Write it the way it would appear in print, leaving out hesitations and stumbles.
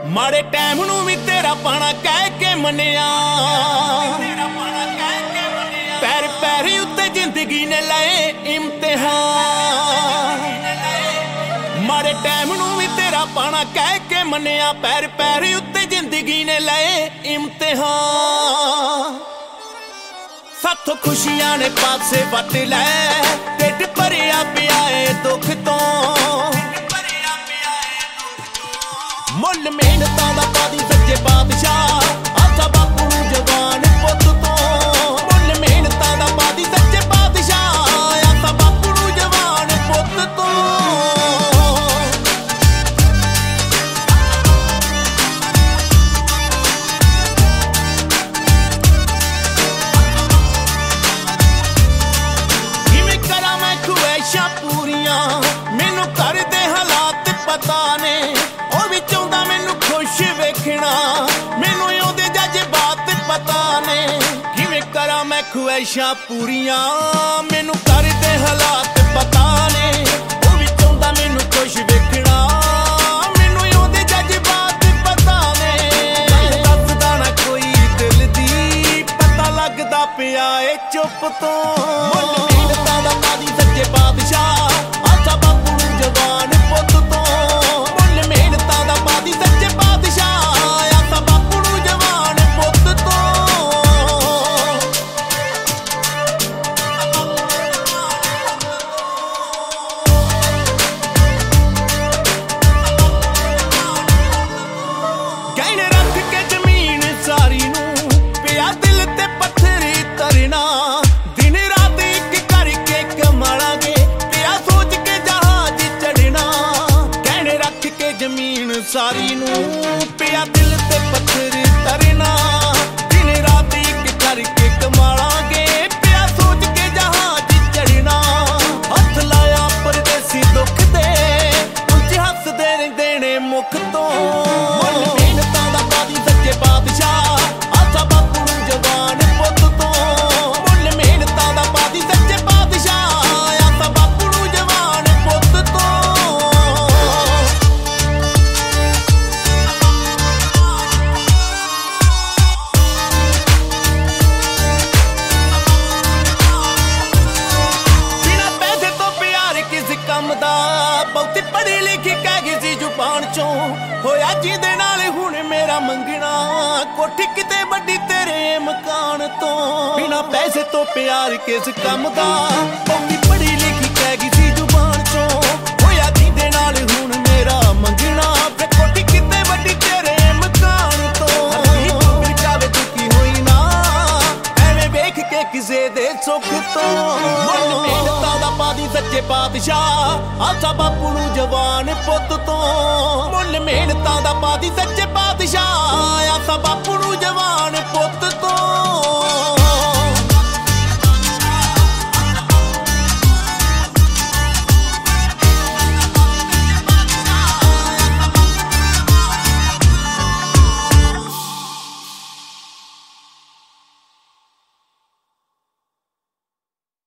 ਮਾੜੇ ਟਾਈਮ ਨੂੰ ਵੀ ਤੇਰਾ ਪਾਣਾ ਕਹਿ ਕੇ ਮੰਨਿਆ। ਪੈਰ ਪੈਰ ਉੱਤੇ ਜ਼ਿੰਦਗੀ ਨੇ ਲਏ ਇਮਤਿਹਾਨ। ਮਾੜੇ ਟਾਈਮ ਨੂੰ ਵੀ ਤੇਰਾ ਪਾਣਾ ਕਹਿ ਕੇ ਮੰਨਿਆ। ਪੈਰ ਪੈਰ ਉੱਤੇ ਜ਼ਿੰਦਗੀ ਨੇ ਲਏ ਇਮਤਿਹਾਨ। ਸਾਥੋਂ ਖੁਸ਼ੀਆਂ ਨੇ ਪਾਸੇ ਵੱਟ ਲੈ, ਢਿੱਡ ਭਰਿਆ ਪਿਆ ਏ ਦੁੱਖ ਤੋਂ। ਮੁੱਲ ਮਿਹਨਤਾਂ ਦਾ ਪਾਦੀ ਸੱਚੇ ਬਾਦਸ਼ਾਹ, ਆਸਾ ਬਾਪੂ ਨੂੰ ਜਵਾਨ ਪੁੱਤ ਤੋਂ। ਮੁੱਲ ਮਿਹਨਤਾਂ ਦਾ ਪਾਦੀ ਸੱਚੇ ਬਾਦਸ਼ਾਹ, ਆਸਾ ਬਾਪੂ ਨੂੰ ਜਵਾਨ ਪੁੱਤ ਤੋਂ। ਕਿਵੇਂ ਕਰਾਂ ਮੈਂ ਖੁਆਇਸ਼ਾਂ ਪੂਰੀਆਂ, ਮੈਨੂੰ ਘਰ ਦੇ ਹਾਲਾਤ ਪਤਾ ਨੇ। ਉਹ ਵੀ ਚਾਹੁੰਦਾ ਮੈਨੂੰ ਖੁਸ਼ ਵੇਖਣਾ, ਮੈਨੂੰ ਉਹਦੇ ਜਜ਼ਬਾਤ ਪਤਾ ਨੇ। ਕਿਵੇਂ ਕਰਾਂ ਮੈਂ ਖੁਆਇਸ਼ਾਂ ਪੂਰੀਆਂ, ਮੈਨੂੰ ਘਰ ਦੇ ਹਾਲਾਤ ਪਤਾ ਨੇ। ਉਹ ਵੀ ਚਾਹੁੰਦਾ ਮੈਨੂੰ ਖੁਸ਼ ਵੇਖਣਾ, ਮੈਨੂੰ ਉਹਦੇ ਜਜ਼ਬਾਤ ਪਤਾ ਨੇ। ਦੱਸਦਾ ਨਾ ਕੋਈ ਦਿਲ ਦੀ, ਪਤਾ ਲੱਗਦਾ ਪਿਆ ਏ ਚੁੱਪ ਤੋਂ। ਮੁੱਲ ਮਿਹਨਤਾਂ ਦਾ ਪਾਦੀ ਸੱਚੇ ਬਾਦਸ਼ਾਹ, ਆਸਾ ਬਾਪੂ ਨੂੰ ਜਵਾਨ ਪੁੱਤ ਤੋਂ। ਸਾਰੀ ਨੂੰ ਪਿਆ ਦਿਲ ਤੇ ਪੱਥਰ ਧਰਨਾ। ਦਿਨ ਰਾਤ ਇੱਕ ਕਰਕੇ ਕਮਾਲਾਂਗੇ, ਪਿਆ ਸੋਚ ਕੇ ਜਹਾਜ਼ ਚੜਨਾ। ਹੱਥ ਲਾਇਆ ਪਰਦੇਸੀ ਦੁੱਖ ਦੇ, ਉੱਚ ਹੱਸਦੇ ਰਹਿੰਦੇ ਨੇ ਮੁੱਖ ਤੋਂ। ਮੁੱਲ ਮਿਹਨਤਾਂ ਦਾ ਪਾਦੀ ਸੱਚੇ ਬਾਦਸ਼ਾਹ, ਆਸਾ ਬਾਪੂ ਨੂੰ ਜਵਾਨ ਪੁੱਤ ਤੋਂ। ਮੁੱਲ ਮਿਹਨਤਾਂ ਦਾ ਪਾਦੀ ਸੱਚੇ ਬਾਦਸ਼ਾਹ, ਆਸਾ ਬਾਪੂ ਨੂੰ ਜਵਾਨ ਪੁੱਤ ਤੋਂ। ਬਹੁਤੀ ਪੜ੍ਹੀ ਲਿਖੀ ਕਹਿ ਗਈ ਸੀ ਜ਼ੁਬਾਨ ਚੋਂ, ਹੋਇਆ ਜਿਹਦੇ ਨਾਲ ਹੁਣ ਮੇਰਾ ਮੰਗਣਾ। ਕੋਠੀ ਕਿਤੇ ਵੱਡੀ ਤੇਰੇ ਮਕਾਨ ਤੋਂ, ਬਿਨਾਂ ਪੈਸੇ ਤੋਂ ਪਿਆਰ ਕਿਸ ਕੰਮ ਦਾ। ਬਹੁਤੀ ਪੜ੍ਹੀ ਲਿਖੀ ਕਹਿ ਗਈ ਸੀ ਜ਼ੁਬਾਨ ਚੋਂ, ਹੋਇਆ ਜਿਹਦੇ ਨਾਲ ਹੁਣ ਮੇਰਾ ਮੰਗਣਾ। ਫਿਰ ਕੋਠੀ ਕਿਤੇ ਵੱਡੀ ਤੇਰੇ ਮਕਾਨ ਤੋਂ। ਫਿਰ ਜਾਵੇ ਦੁਖੀ ਹੋਈ ਨਾ, ਐਵੇਂ ਵੇਖ ਕੇ ਕਿਸੇ ਦੇ ਸੁੱਖ ਤੋਂ। ਮੁੱਲ ਮਿਹਨਤਾਂ ਦਾ ਪਾਦੀ ਸੱਚੇ ਬਾਦਸ਼ਾਹ, ਆਸਾ ਬਾਪੂ ਨੂੰ ਜਵਾਨ ਪੁੱਤ ਤੋਂ। ਮੁੱਲ ਮਿਹਨਤਾਂ ਦਾ ਪਾਦੀ ਸੱਚੇ ਬਾਦਸ਼ਾਹ, ਆਸਾ ਬਾਪੂ ਨੂੰ ਜਵਾਨ ਪੁੱਤ ਤੋਂ।